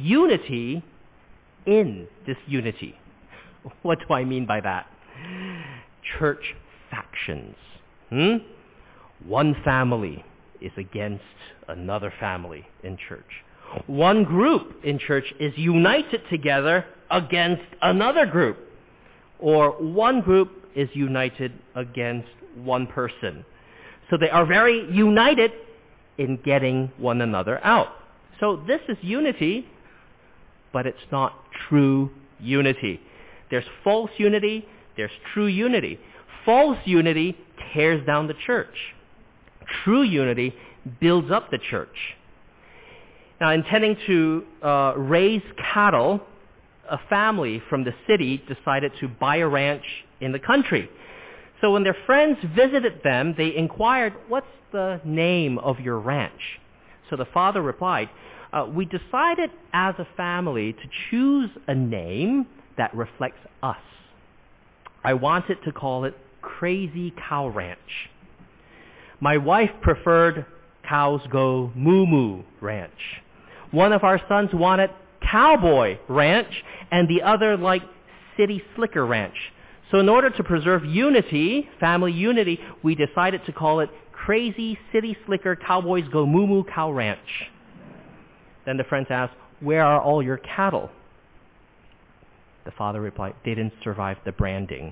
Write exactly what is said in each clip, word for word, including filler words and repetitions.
unity in disunity. What do I mean by that? Church factions. Hmm? One family is against another family in church. One group in church is united together against another group. Or one group is united against one person. So they are very united in getting one another out. So this is unity, but it's not true unity. There's false unity, there's true unity. False unity tears down the church. True unity builds up the church. Now, intending to uh, raise cattle, a family from the city decided to buy a ranch in the country. So when their friends visited them, they inquired, "What's the name of your ranch?" So the father replied, uh, "We decided as a family to choose a name that reflects us. I wanted to call it Crazy Cow Ranch. My wife preferred Cows Go Moo Moo Ranch. One of our sons wanted Cowboy Ranch, and the other liked City Slicker Ranch. So in order to preserve unity, family unity, we decided to call it Crazy City Slicker Cowboys Go Moo Moo Cow Ranch." Then the friends asked, "Where are all your cattle?" The father replied, "They didn't survive the branding."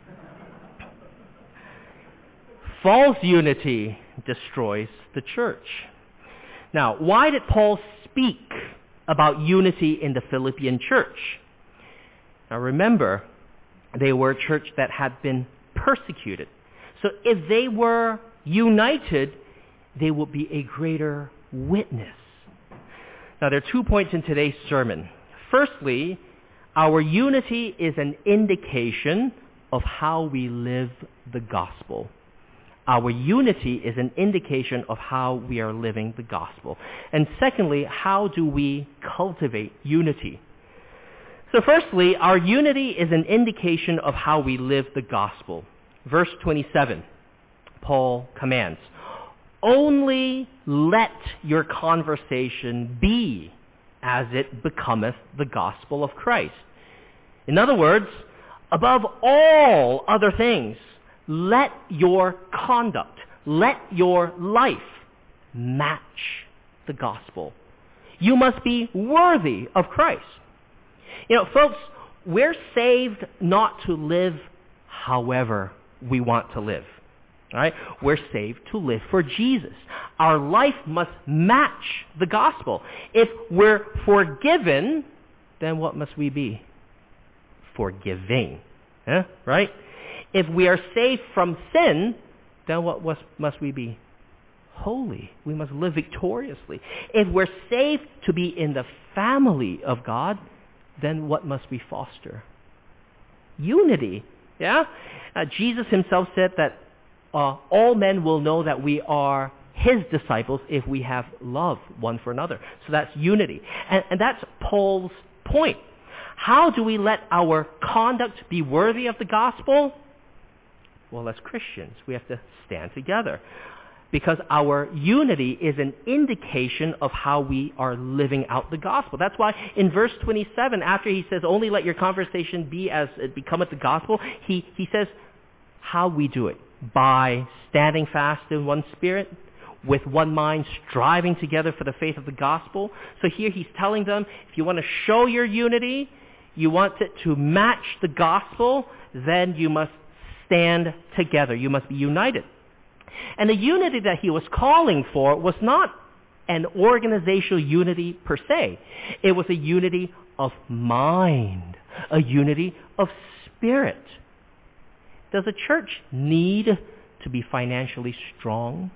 False unity destroys the church. Now, why did Paul speak about unity in the Philippian church? Now remember, they were a church that had been persecuted. So if they were united, they would be a greater witness. Now there are two points in today's sermon. Firstly, our unity is an indication of how we live the gospel. Our unity is an indication of how we are living the gospel. And secondly, how do we cultivate unity? So firstly, our unity is an indication of how we live the gospel. Verse twenty-seven, Paul commands, "Only let your conversation be as it becometh the gospel of Christ." In other words, above all other things, let your conduct, let your life match the gospel. You must be worthy of Christ. You know, folks, we're saved not to live however we want to live. All right? We're saved to live for Jesus. Our life must match the gospel. If we're forgiven, then what must we be? Forgiving. Yeah? Right? If we are saved from sin, then what must we be? Holy. We must live victoriously. If we're saved to be in the family of God, then what must we foster? Unity. Yeah? Uh, Jesus himself said that uh, all men will know that we are his disciples if we have love one for another. So that's unity. And, and that's Paul's point. How do we let our conduct be worthy of the gospel? Well, as Christians, we have to stand together. Because our unity is an indication of how we are living out the gospel. That's why in verse twenty-seven, after he says, "Only let your conversation be as it becometh the gospel," he, he says how we do it. By standing fast in one spirit, with one mind, striving together for the faith of the gospel. So here he's telling them, if you want to show your unity, you want it to match the gospel, then you must stand together. You must be united. And the unity that he was calling for was not an organizational unity per se. It was a unity of mind, a unity of spirit. Does a church need to be financially strong?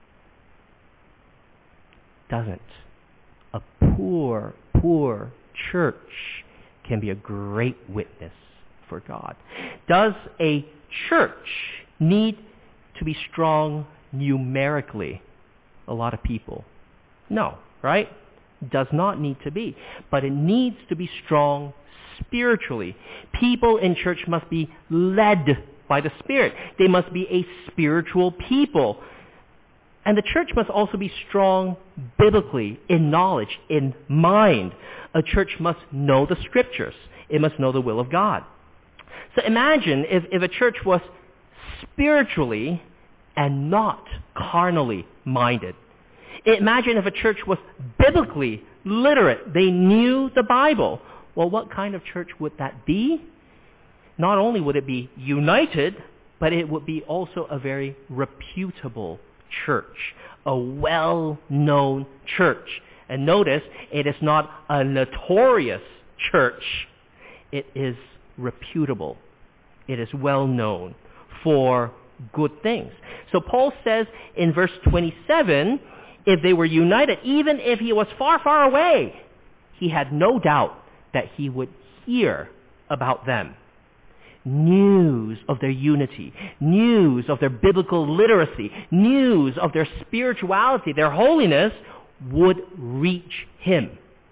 Doesn't. A poor, poor church can be a great witness for God. Does a church need to be strong numerically? A lot of people. No, right? Does not need to be. But it needs to be strong spiritually. People in church must be led by the Spirit. They must be a spiritual people. And the church must also be strong biblically, in knowledge, in mind. A a church must know the Scriptures. It must know the will of God. So imagine if, if a church was spiritually and not carnally minded. Imagine if a church was biblically literate. They knew the Bible. Well, what kind of church would that be? Not only would it be united, but it would be also a very reputable church, a well-known church. And notice, it is not a notorious church. It is reputable. It is well-known for good things. So Paul says in verse twenty-seven, if they were united, even if he was far, far away, he had no doubt that he would hear about them. News of their unity, news of their biblical literacy, news of their spirituality, their holiness would reach him.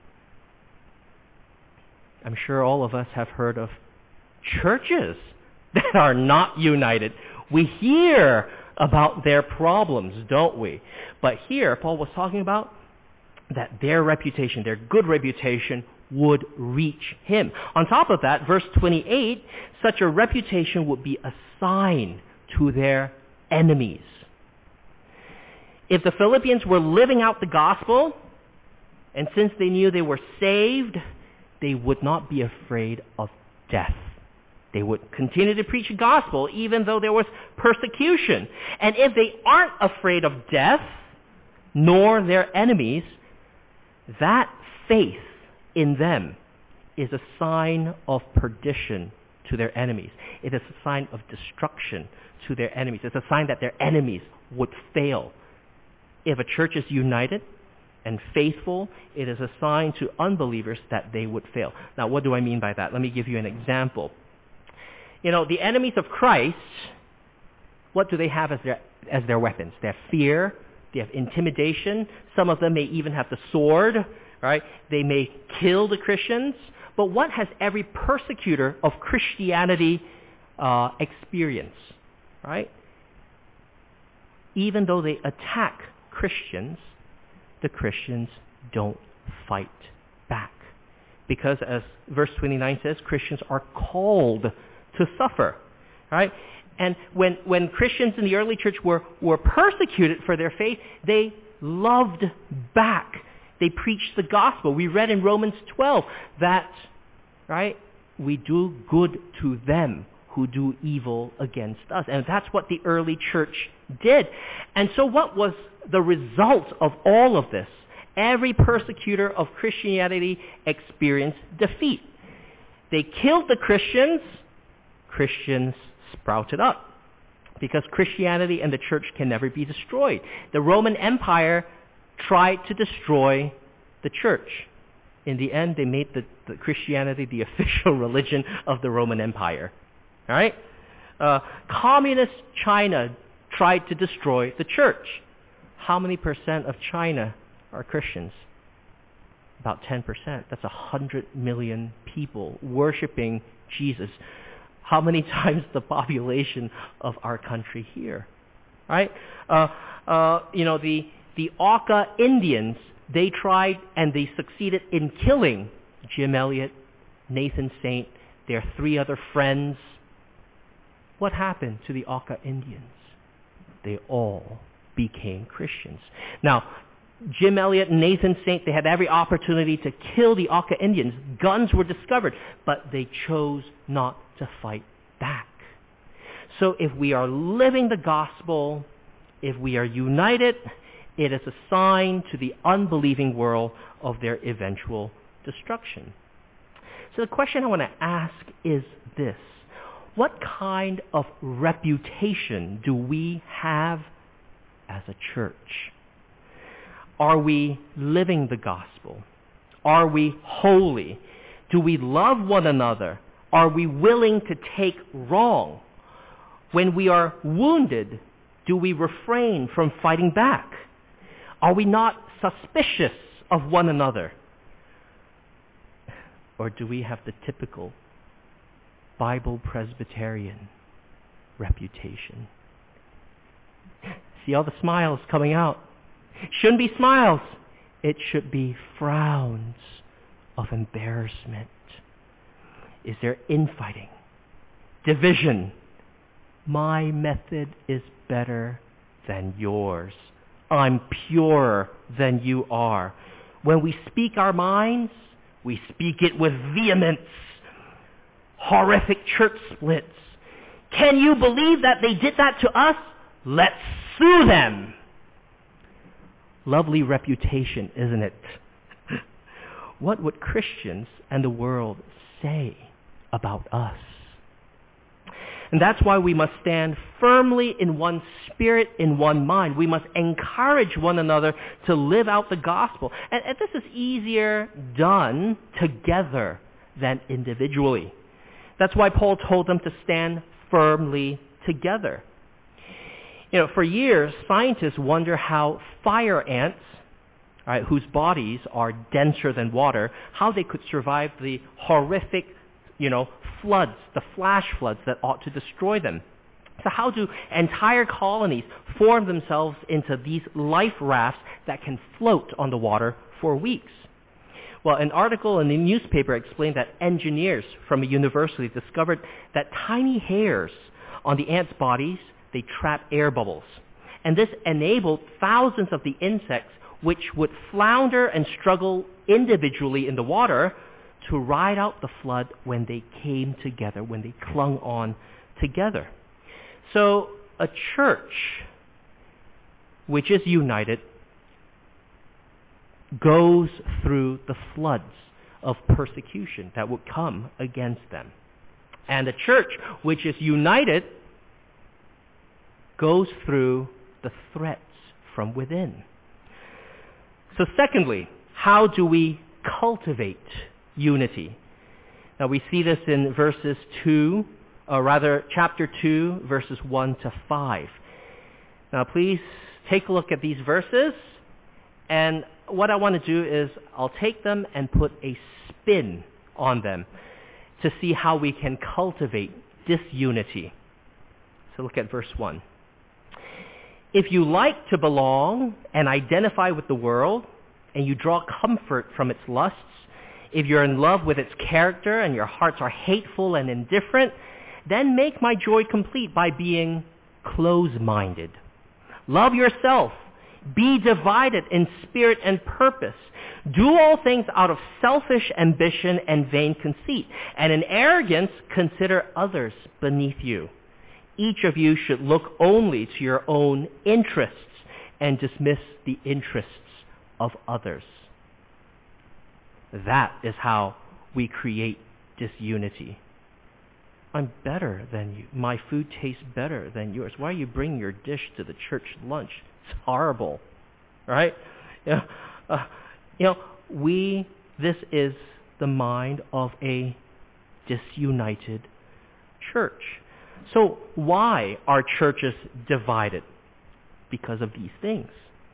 I'm sure all of us have heard of churches that are not united. We hear about their problems, don't we? But here, Paul was talking about that their reputation, their good reputation, would reach him. On top of that, verse twenty-eight, such a reputation would be a sign to their enemies. If the Philippians were living out the gospel, and since they knew they were saved, they would not be afraid of death. They would continue to preach the gospel even though there was persecution. And if they aren't afraid of death, nor their enemies, that faith in them is a sign of perdition to their enemies. It is a sign of destruction to their enemies. It's a sign that their enemies would fail. If a church is united and faithful, it is a sign to unbelievers that they would fail. Now, what do I mean by that? Let me give you an example. You know, the enemies of Christ, what do they have as their, as their weapons? They have fear, they have intimidation. Some of them may even have the sword, right? They may kill the Christians. But what has every persecutor of Christianity uh, experienced, right? Even though they attack Christians, the Christians don't fight back. Because as verse twenty-nine says, Christians are called to suffer, right? And when, when Christians in the early church were, were persecuted for their faith, they loved back. They preached the gospel. We read in Romans twelve that, right, we do good to them who do evil against us. And that's what the early church did. And so what was the result of all of this? Every persecutor of Christianity experienced defeat. They killed the Christians. Christians sprouted up. Because Christianity and the church can never be destroyed. The Roman Empire tried to destroy the church. In the end, they made the, the Christianity the official religion of the Roman Empire. All right? Uh, communist China tried to destroy the church. How many percent of China are Christians? About ten percent. That's one hundred million people worshiping Jesus. How many times the population of our country here? Right? Uh, uh, you know, the, the Auca Indians, they tried and they succeeded in killing Jim Elliot, Nathan Saint, their three other friends. What happened to the Auca Indians? They all became Christians. Now, Jim Elliot and Nathan Saint, they had every opportunity to kill the Auca Indians. Guns were discovered, but they chose not to fight back. So if we are living the gospel, if we are united, it is a sign to the unbelieving world of their eventual destruction. So the question I want to ask is this. What kind of reputation do we have as a church? Are we living the gospel? Are we holy? Do we love one another? Are we willing to take wrong? When we are wounded, do we refrain from fighting back? Are we not suspicious of one another? Or do we have the typical Bible Presbyterian reputation? See all the smiles coming out. Shouldn't be smiles. It should be frowns of embarrassment? Is there infighting, division? My method is better than yours. I'm purer than you are. When we speak our minds, we speak it with vehemence. Horrific church splits. Can you believe that they did that to us? Let's sue them. Lovely reputation, isn't it? What would Christians and the world say about us? And that's why we must stand firmly in one spirit, in one mind. We must encourage one another to live out the gospel. And, and this is easier done together than individually. That's why Paul told them to stand firmly together. You know, for years, scientists wonder how fire ants, right, whose bodies are denser than water, how they could survive the horrific, you know, floods, the flash floods that ought to destroy them. So how do entire colonies form themselves into these life rafts that can float on the water for weeks? Well, an article in the newspaper explained that engineers from a university discovered that tiny hairs on the ants' bodies, they trap air bubbles. And this enabled thousands of the insects which would flounder and struggle individually in the water to ride out the flood when they came together, when they clung on together. So a church which is united goes through the floods of persecution that would come against them. And a church which is united goes through the threats from within. So secondly, how do we cultivate unity? Now we see this in verses two, or rather chapter two, verses one to five. Now please take a look at these verses, and what I want to do is I'll take them and put a spin on them to see how we can cultivate disunity. So look at verse one. If you like to belong and identify with the world, and you draw comfort from its lusts, if you're in love with its character and your hearts are hateful and indifferent, then make my joy complete by being close-minded. Love yourself. Be divided in spirit and purpose. Do all things out of selfish ambition and vain conceit, and in arrogance consider others beneath you. Each of you should look only to your own interests and dismiss the interests of others. That is how we create disunity. I'm better than you. My food tastes better than yours. Why are you bringing your dish to the church lunch? It's horrible, right? You know, uh, you know, we, this is the mind of a disunited church. So why are churches divided? Because of these things.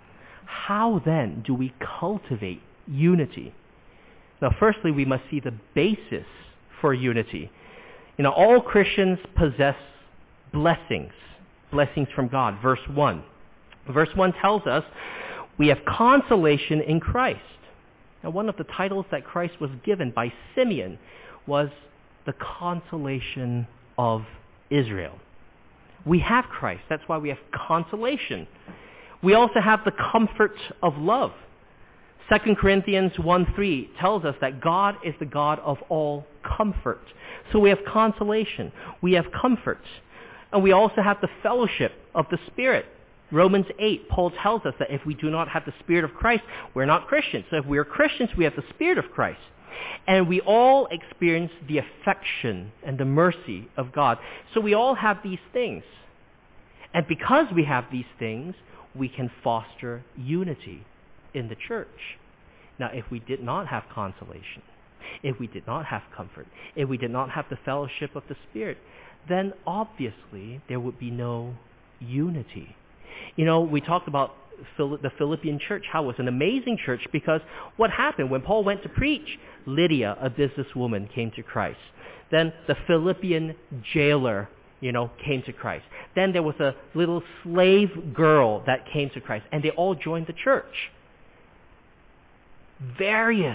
How then do we cultivate unity? Now, firstly, we must see the basis for unity. You know, all Christians possess blessings, blessings from God. Verse one. Verse one tells us we have consolation in Christ. Now, one of the titles that Christ was given by Simeon was the consolation of Israel. We have Christ. That's why we have consolation. We also have the comfort of love. Second Corinthians one three tells us that God is the God of all comfort. So we have consolation. We have comfort. And we also have the fellowship of the Spirit. Romans eight, Paul tells us that if we do not have the Spirit of Christ, we're not Christians. So if we are Christians, we have the Spirit of Christ. And we all experience the affection and the mercy of God. So we all have these things. And because we have these things, we can foster unity in the church. Now, if we did not have consolation, if we did not have comfort, if we did not have the fellowship of the Spirit, then obviously there would be no unity. You know, we talked about the Philippian church, how it was an amazing church, because what happened when Paul went to preach? Lydia, a businesswoman, came to Christ. Then the Philippian jailer, you know, came to Christ. Then there was a little slave girl that came to Christ, and they all joined the church. Various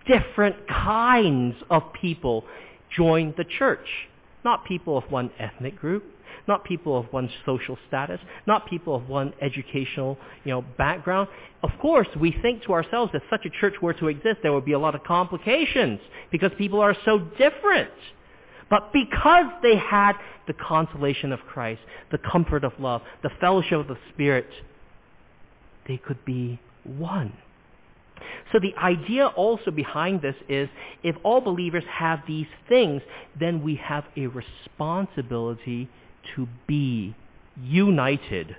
different kinds of people join the church. Not people of one ethnic group, not people of one social status, not people of one educational, you know, background. Of course, we think to ourselves, if such a church were to exist, there would be a lot of complications because people are so different. But because they had the consolation of Christ, the comfort of love, the fellowship of the Spirit, they could be one. So the idea also behind this is, if all believers have these things, then we have a responsibility to be united.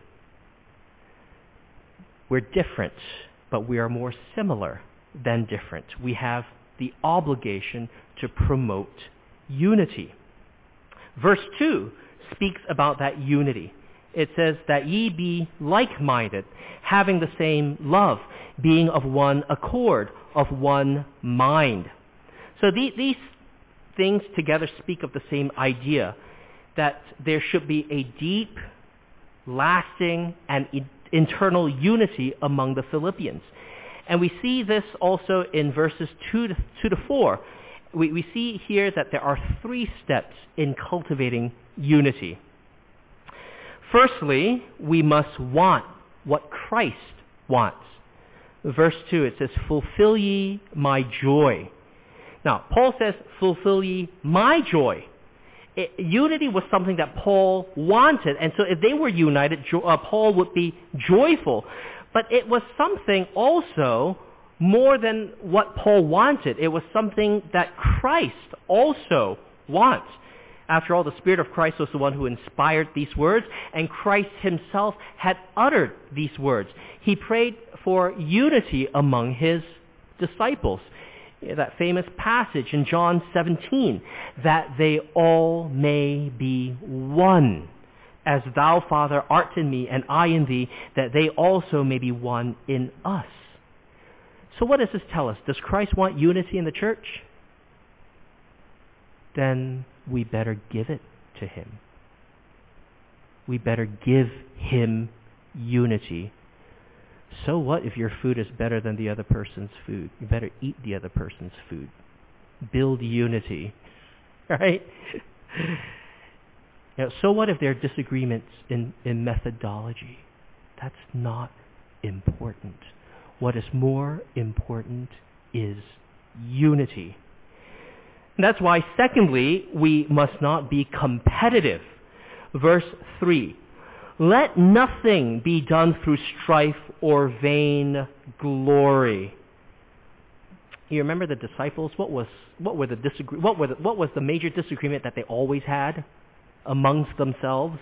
We're different, but we are more similar than different. We have the obligation to promote unity. Verse two speaks about that unity. It says that ye be like-minded, having the same love, being of one accord, of one mind. So the, these things together speak of the same idea, that there should be a deep, lasting, and in, internal unity among the Philippians. And we see this also in verses two to, two to four. We, we see here that there are three steps in cultivating unity. Firstly, we must want what Christ wants. Verse two, it says, fulfill ye my joy. Now, Paul says, fulfill ye my joy. It, unity was something that Paul wanted, and so if they were united, jo- uh, Paul would be joyful. But it was something also more than what Paul wanted. It was something that Christ also wants. After all, the Spirit of Christ was the one who inspired these words, and Christ himself had uttered these words. He prayed for unity among his disciples. That famous passage in John seventeen, that they all may be one, as thou, Father, art in me, and I in thee, that they also may be one in us. So what does this tell us? Does Christ want unity in the church? Then we better give it to him. We better give him unity. So what if your food is better than the other person's food? You better eat the other person's food. Build unity. Right? Now, so what if there are disagreements in, in methodology? That's not important. What is more important is unity. And that's why, secondly, we must not be competitive. Verse three, let nothing be done through strife or vain glory. You remember the disciples? What was what were the disagree what were the, what was the major disagreement that they always had amongst themselves?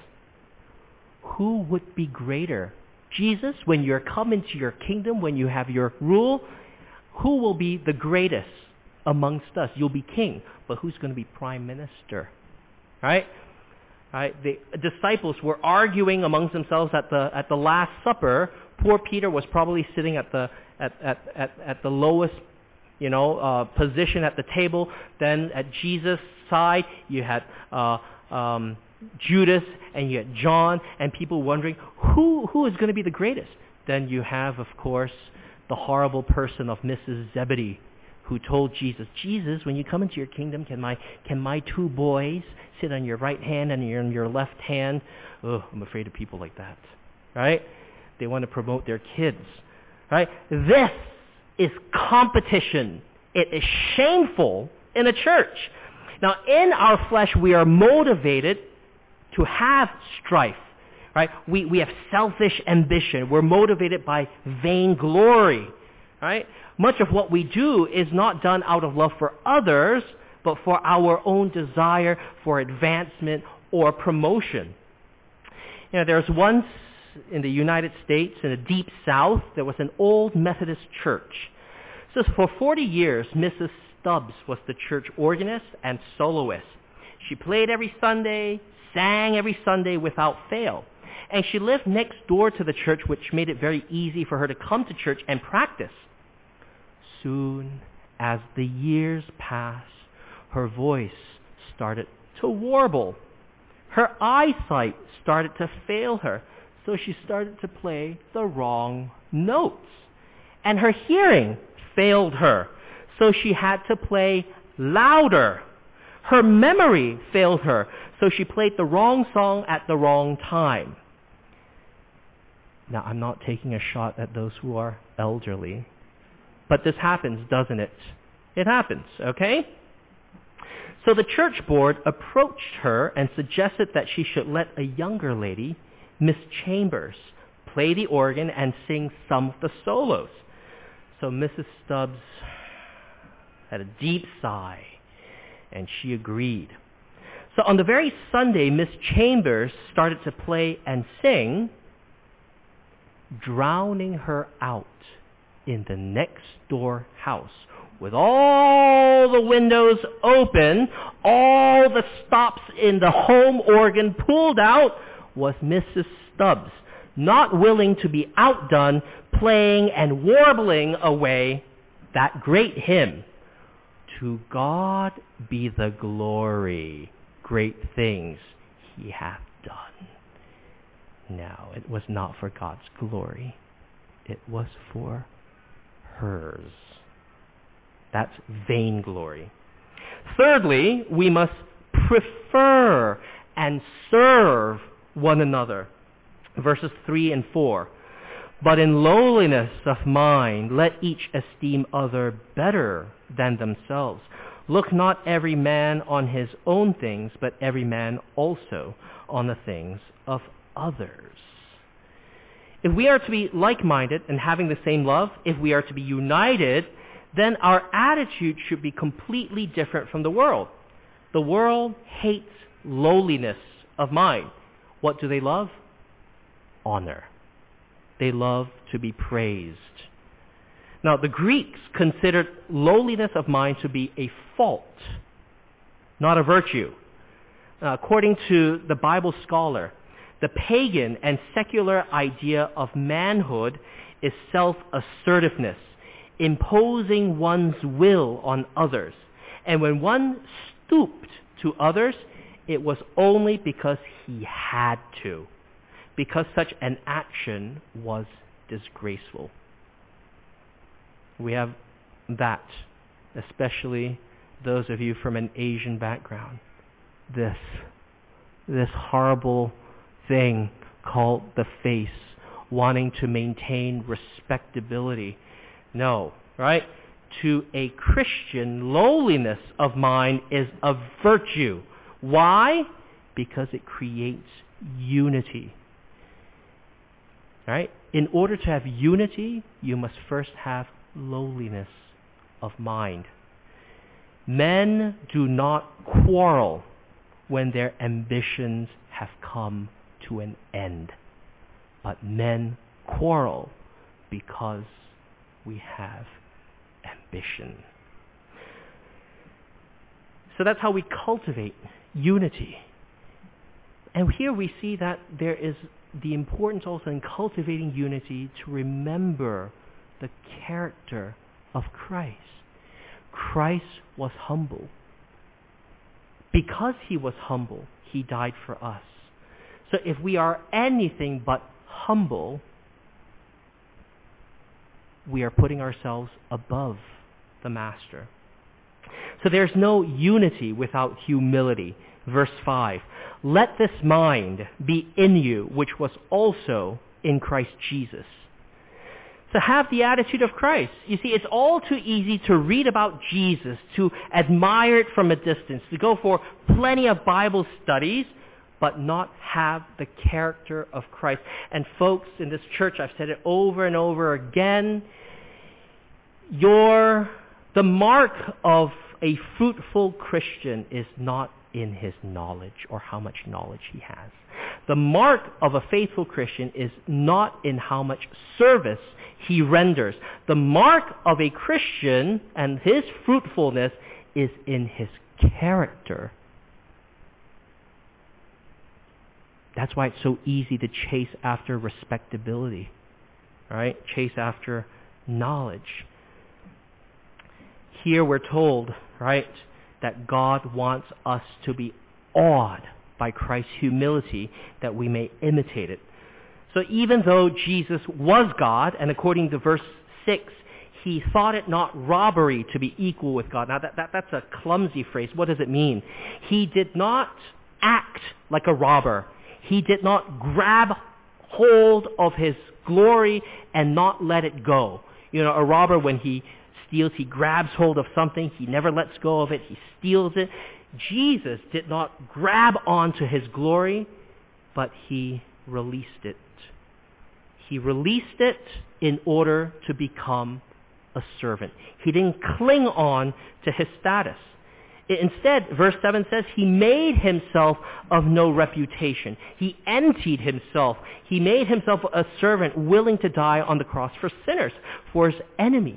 Who would be greater? Jesus, when you're come into your kingdom, when you have your rule, who will be the greatest amongst us? You'll be king, but who's going to be prime minister? Right? Right? The disciples were arguing amongst themselves at the at the Last Supper. Poor Peter was probably sitting at the at at at, at the lowest, you know, uh, position at the table. Then at Jesus' side, you had uh, um, Judas and you had John, and people wondering who who is going to be the greatest. Then you have, of course, the horrible person of Missus Zebedee, who told Jesus, Jesus, when you come into your kingdom, can my can my two boys sit on your right hand and on your left hand? Oh, I'm afraid of people like that, right? They want to promote their kids, right? This is competition. It is shameful in a church. Now, in our flesh, we are motivated to have strife, right? We, we have selfish ambition. We're motivated by vainglory, right? Much of what we do is not done out of love for others, but for our own desire for advancement or promotion. You know, there's once in the United States, in the Deep South, there was an old Methodist church. So for forty years, Missus Stubbs was the church organist and soloist. She played every Sunday, sang every Sunday without fail. And she lived next door to the church, which made it very easy for her to come to church and practice. Soon as the years passed, her voice started to warble. Her eyesight started to fail her, so she started to play the wrong notes. And her hearing failed her, so she had to play louder. Her memory failed her, so she played the wrong song at the wrong time. Now, I'm not taking a shot at those who are elderly, but this happens, doesn't it? It happens, okay? So the church board approached her and suggested that she should let a younger lady, Miss Chambers, play the organ and sing some of the solos. So Missus Stubbs had a deep sigh, and she agreed. So on the very Sunday Miss Chambers started to play and sing, drowning her out in the next door house with all the windows open, all the stops in the home organ pulled out, was Missus Stubbs, not willing to be outdone, playing and warbling away that great hymn, "To God be the glory, great things he hath done." Now, it was not for God's glory. It was for hers. That's vainglory. Thirdly, we must prefer and serve one another. Verses three and four. "But in lowliness of mind, let each esteem other better than themselves. Look not every man on his own things, but every man also on the things of others." If we are to be like-minded and having the same love, if we are to be united, then our attitude should be completely different from the world. The world hates lowliness of mind. What do they love? Honor. They love to be praised. Now, the Greeks considered lowliness of mind to be a fault, not a virtue. Uh, according to the Bible scholar, the pagan and secular idea of manhood is self-assertiveness, imposing one's will on others. And when one stooped to others, it was only because he had to, because such an action was disgraceful. We have that, especially those of you from an Asian background. This, this horrible thing called the face, wanting to maintain respectability. No, right? To a Christian, lowliness of mind is a virtue. Why? Because it creates unity. Right? In order to have unity, you must first have lowliness of mind. Men do not quarrel when their ambitions have come to an end, but men quarrel because we have ambition. So that's how we cultivate unity. And here we see that there is the importance also in cultivating unity to remember the character of Christ. Christ was humble. Because he was humble, he died for us. So if we are anything but humble, we are putting ourselves above the Master. So there's no unity without humility. Verse five, "Let this mind be in you, which was also in Christ Jesus." So have the attitude of Christ. You see, it's all too easy to read about Jesus, to admire it from a distance, to go for plenty of Bible studies, but not have the character of Christ. And folks, in this church, I've said it over and over again, your, the mark of a fruitful Christian is not in his knowledge or how much knowledge he has. The mark of a faithful Christian is not in how much service he renders. The mark of a Christian and his fruitfulness is in his character. That's why it's so easy to chase after respectability, right? Chase after knowledge. Here we're told, right, that God wants us to be awed by Christ's humility that we may imitate it. So even though Jesus was God, and according to verse six, he thought it not robbery to be equal with God. Now that, that that's a clumsy phrase. What does it mean? He did not act like a robber. He did not grab hold of his glory and not let it go. You know, a robber, when he steals, he grabs hold of something. He never lets go of it. He steals it. Jesus did not grab onto his glory, but he released it. He released it in order to become a servant. He didn't cling on to his status. Instead, verse seven says, he made himself of no reputation. He emptied himself. He made himself a servant willing to die on the cross for sinners, for his enemies.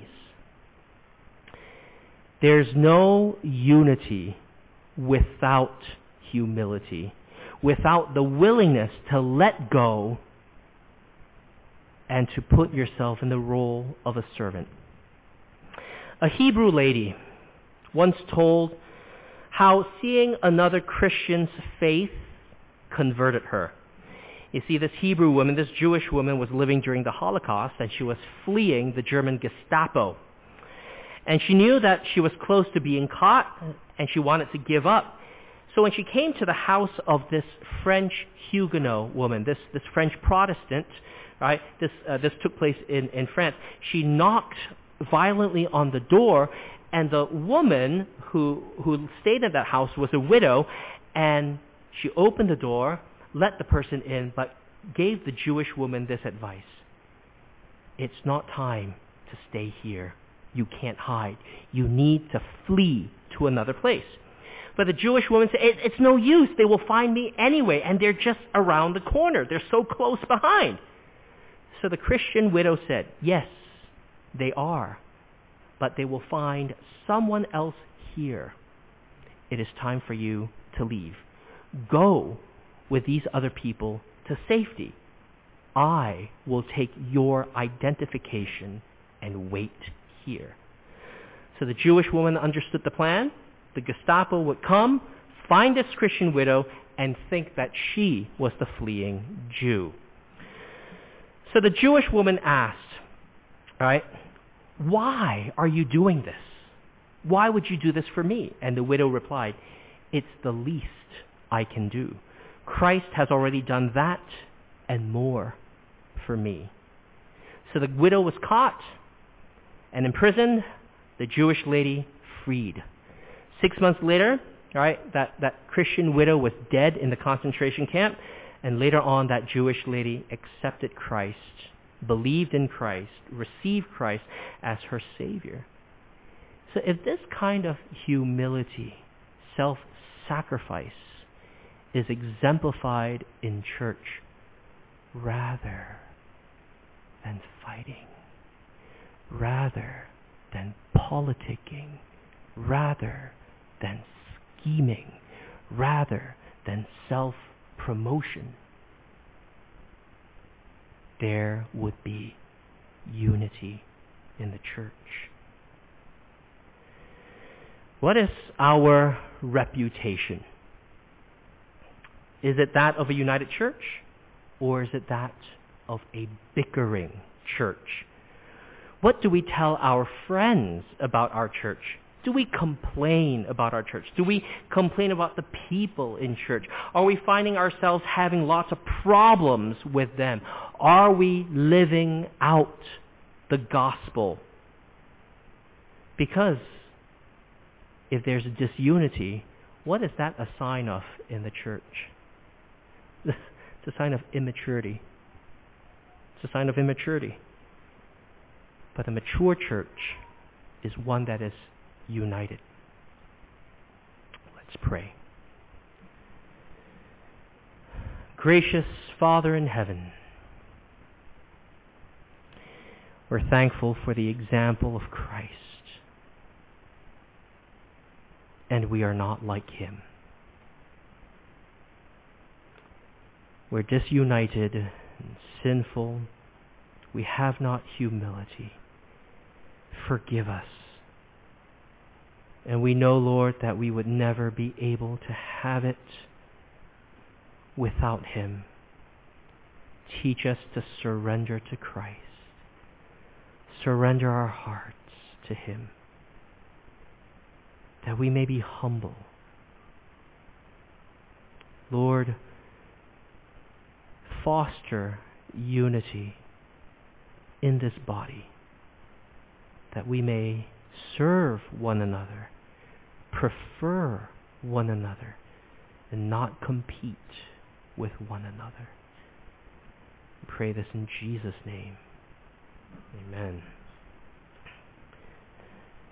There's no unity without humility, without the willingness to let go and to put yourself in the role of a servant. A Hebrew lady once told how seeing another Christian's faith converted her. You see, this Hebrew woman, this Jewish woman, was living during the Holocaust, and she was fleeing the German Gestapo. And she knew that she was close to being caught, and she wanted to give up. So when she came to the house of this French Huguenot woman, this, this French Protestant, right, this, uh, this took place in, in France, she knocked violently on the door, and the woman who who stayed in that house was a widow, and she opened the door, let the person in, but gave the Jewish woman this advice. It's not time to stay here. You can't hide. You need to flee to another place. But the Jewish woman said, it, it's no use. They will find me anyway, and they're just around the corner. They're so close behind. So the Christian widow said, yes, they are, but they will find someone else here. It is time for you to leave. Go with these other people to safety. I will take your identification and wait here. So the Jewish woman understood the plan. The Gestapo would come, find this Christian widow, and think that she was the fleeing Jew. So the Jewish woman asked, right, why are you doing this? Why would you do this for me? And the widow replied, it's the least I can do. Christ has already done that and more for me. So the widow was caught and imprisoned, the Jewish lady freed. Six months later, right, that, that Christian widow was dead in the concentration camp, and later on that Jewish lady accepted Christ, believed in Christ, received Christ as her Savior. So if this kind of humility, self-sacrifice, is exemplified in church rather than fighting, rather than politicking, rather than scheming, rather than self-promotion, there would be unity in the church. What is our reputation? Is it that of a united church, or is it that of a bickering church? What do we tell our friends about our church? Do we complain about our church? Do we complain about the people in church? Are we finding ourselves having lots of problems with them? Are we living out the gospel? Because if there's a disunity, what is that a sign of in the church? It's a sign of immaturity. It's a sign of immaturity. But a mature church is one that is united. Let's pray. Gracious Father in heaven, we're thankful for the example of Christ, and we are not like him. We're disunited and sinful. We have not humility. Forgive us. And we know, Lord, that we would never be able to have it without him. Teach us to surrender to Christ. Surrender our hearts. to him, that we may be humble. Lord, foster unity in this body, that we may serve one another, prefer one another, and not compete with one another. We pray this in Jesus' name. Amen.